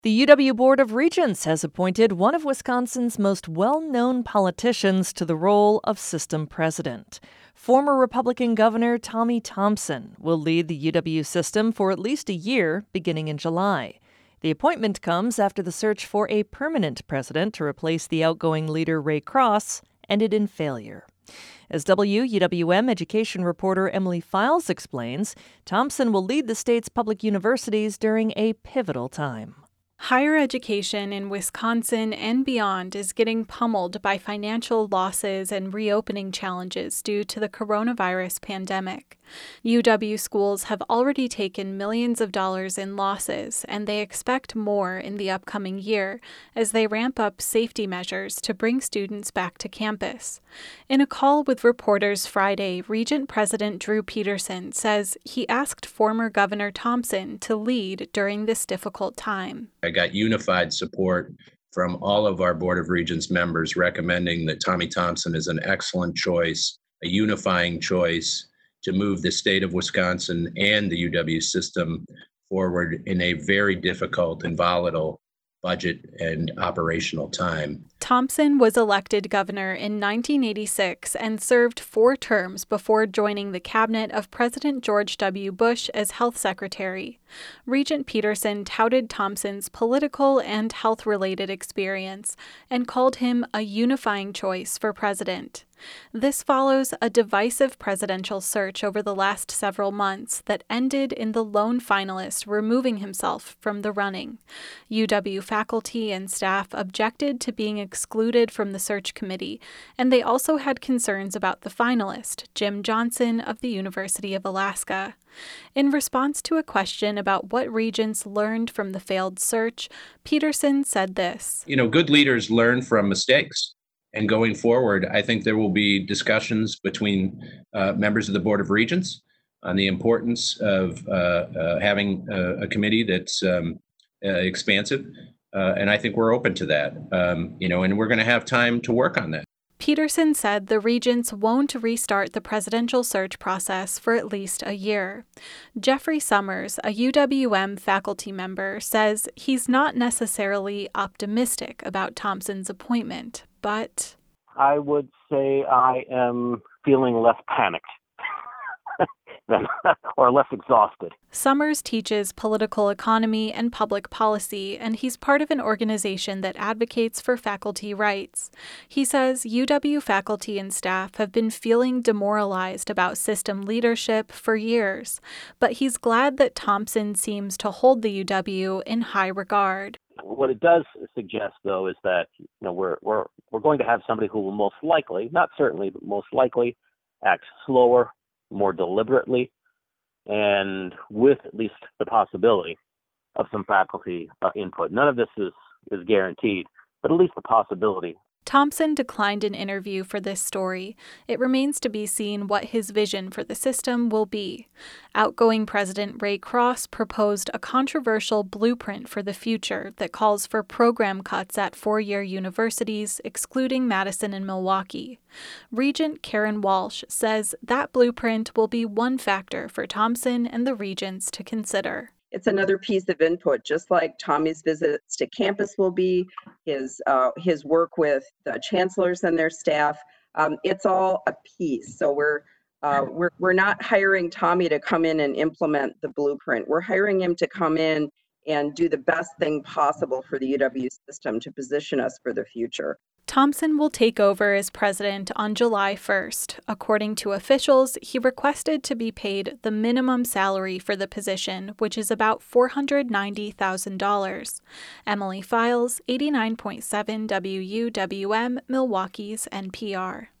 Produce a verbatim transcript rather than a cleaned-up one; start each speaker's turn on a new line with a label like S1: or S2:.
S1: The U W Board of Regents has appointed one of Wisconsin's most well-known politicians to the role of system president. Former Republican Governor Tommy Thompson will lead the U W system for at least a year, beginning in July. The appointment comes after the search for a permanent president to replace the outgoing leader Ray Cross ended in failure. As W U W M education reporter Emily Files explains, Thompson will lead the state's public universities during a pivotal time.
S2: Higher education in Wisconsin and beyond is getting pummeled by financial losses and reopening challenges due to the coronavirus pandemic. U W schools have already taken millions of dollars in losses, and they expect more in the upcoming year as they ramp up safety measures to bring students back to campus. In a call with reporters Friday, Regent President Drew Peterson says he asked former Governor Thompson to lead during this difficult time.
S3: I got unified support from all of our Board of Regents members recommending that Tommy Thompson is an excellent choice, a unifying choice to move the state of Wisconsin and the U W system forward in a very difficult and volatile budget and operational time.
S2: Thompson was elected governor in nineteen eighty-six and served four terms before joining the cabinet of President George W. Bush as health secretary. Regent Peterson touted Thompson's political and health-related experience and called him a unifying choice for president. This follows a divisive presidential search over the last several months that ended in the lone finalist removing himself from the running. U W faculty and staff objected to being excluded from the search committee, and they also had concerns about the finalist, Jim Johnson of the University of Alaska. In response to a question about what regents learned from the failed search, Peterson said this.
S3: You know, good leaders learn from mistakes. And going forward, I think there will be discussions between uh, members of the Board of Regents on the importance of uh, uh, having a, a committee that's um, uh, expansive. Uh, and I think we're open to that, um, you know, and we're going to have time to work on that.
S2: Peterson said the regents won't restart the presidential search process for at least a year. Jeffrey Summers, a U W M faculty member, says he's not necessarily optimistic about Thompson's appointment, but
S4: I would say I am feeling less panicked than, or less exhausted.
S2: Summers teaches political economy and public policy, and he's part of an organization that advocates for faculty rights. He says U W faculty and staff have been feeling demoralized about system leadership for years, but he's glad that Thompson seems to hold the U W in high regard.
S4: What it does suggest, though, is that you know we're we're we're going to have somebody who will most likely, not certainly, but most likely, act slower, more deliberately, and with at least the possibility of some faculty uh, input. None of this is is guaranteed, but at least the possibility.
S2: Thompson declined an interview for this story. It remains to be seen what his vision for the system will be. Outgoing President Ray Cross proposed a controversial blueprint for the future that calls for program cuts at four-year universities, excluding Madison and Milwaukee. Regent Karen Walsh says that blueprint will be one factor for Thompson and the regents to consider.
S5: It's another piece of input, just like Tommy's visits to campus will be, his uh, his work with the chancellors and their staff. Um, it's all a piece. So we're uh, we're we're not hiring Tommy to come in and implement the blueprint. We're hiring him to come in and do the best thing possible for the U W system to position us for the future.
S2: Thompson will take over as president on July first. According to officials, he requested to be paid the minimum salary for the position, which is about four hundred ninety thousand dollars. Emily Files, eighty-nine point seven W U W M, Milwaukee's N P R.